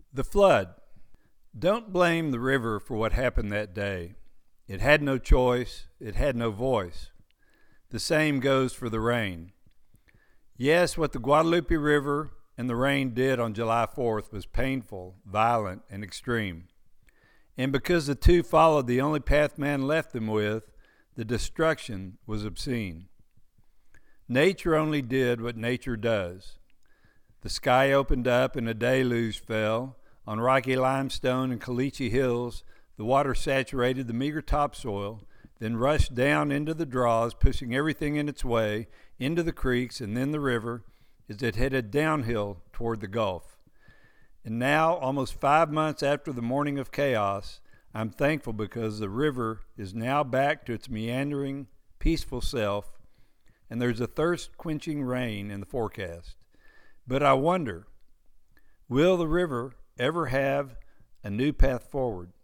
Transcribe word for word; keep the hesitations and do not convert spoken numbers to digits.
The flood. Don't blame the river for what happened that day. It had no choice, it had no voice. The same goes for the rain. Yes, what the Guadalupe River and the rain did on July fourth was painful, violent, and extreme. And because the two followed the only path man left them with, the destruction was obscene. Nature only did what nature does. The sky opened up and a deluge fell. On rocky limestone and caliche hills, the water saturated the meager topsoil, then rushed down into the draws, pushing everything in its way, into the creeks and then the river, as it headed downhill toward the Gulf. And now, almost five months after the morning of chaos, I'm thankful because the river is now back to its meandering, peaceful self, and there's a thirst-quenching rain in the forecast. But I wonder, will the river ever have a new path forward?